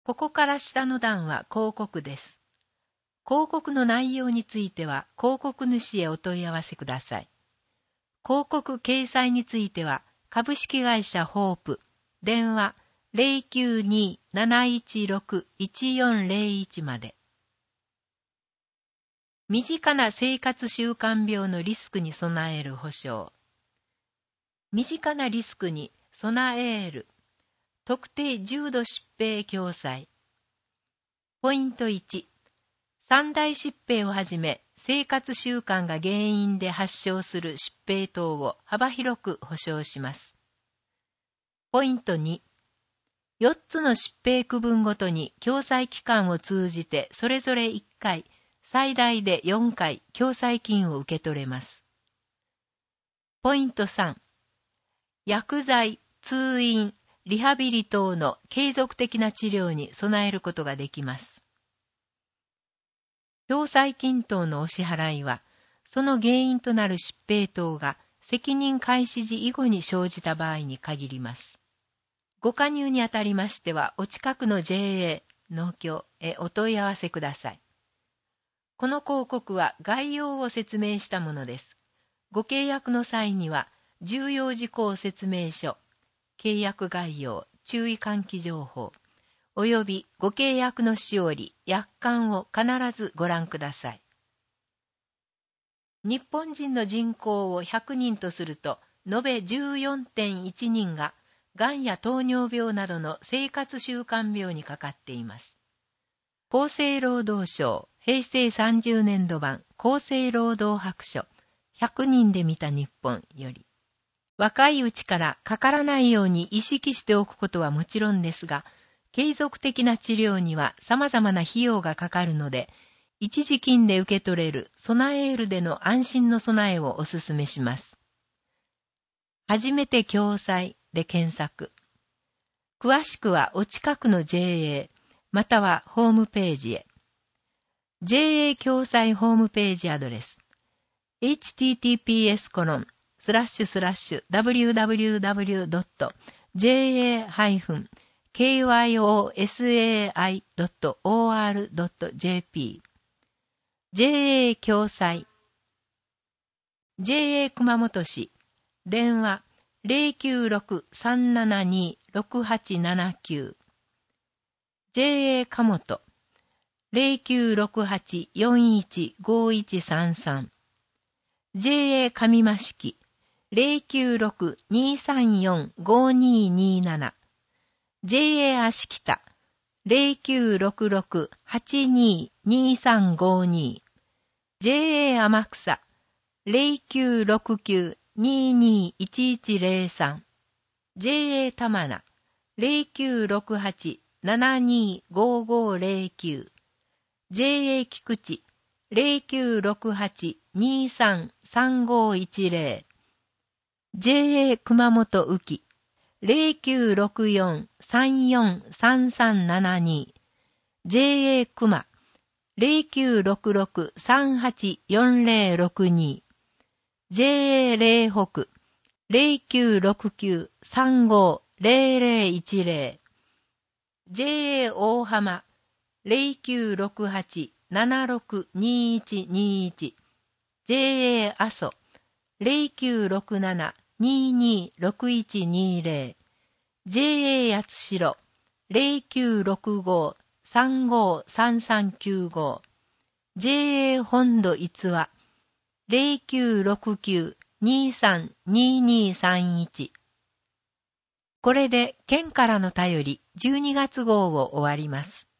ここから下の段は広告です。広告の内容については広告主へお問い合わせください。広告掲載については株式会社ホープ、電話 092-716-1401 まで。身近な生活習慣病のリスクに備える保障。身近なリスクに備える特定重度疾病共済。ポイント1、三大疾病をはじめ生活習慣が原因で発症する疾病等を幅広く保障します。ポイント2、4つの疾病区分ごとに共済期間を通じてそれぞれ1回、最大で4回共済金を受け取れます。ポイント3、薬剤、通院、リハビリ等の継続的な治療に備えることができます。共済金等のお支払いは、その原因となる疾病等が責任開始時以後に生じた場合に限ります。ご加入にあたりましては、お近くの JA、農協へお問い合わせください。この広告は概要を説明したものです。ご契約の際には、重要事項説明書、契約概要、注意喚起情報、およびご契約のしおり、約款を必ずご覧ください。日本人の人口を100人とすると、延べ 14.1 人が、がんや糖尿病などの生活習慣病にかかっています。厚生労働省、平成30年度版厚生労働白書、100人で見た日本より、若いうちからかからないように意識しておくことはもちろんですが、継続的な治療には様々な費用がかかるので、一時金で受け取れる備えるでの安心の備えをお勧めします。初めて共済で検索。詳しくはお近くの JA、またはホームページへ。JA 共済ホームページアドレス。https://www.kyosai.or.jp JA 共済 JA 熊本市電話 096-372-6879 JA 加本 0968-415133 JA 上増木 096-234-5227 JA 足北 0966-82-2352 JA 天草 0969-22-1103 JA 玉名 0968-72-5509 JA 菊池 0968-23-3510 JA 熊本宇城 0964-34-3372 JA 熊 0966-38-4062 JA 霊北 0969-35-0010 JA 大浜 0968-762121 JA 阿蘇 0967-226120 JA 八代 0965-353395 JA 本土逸話 0969-232231 これで県からの便り12月号を終わります。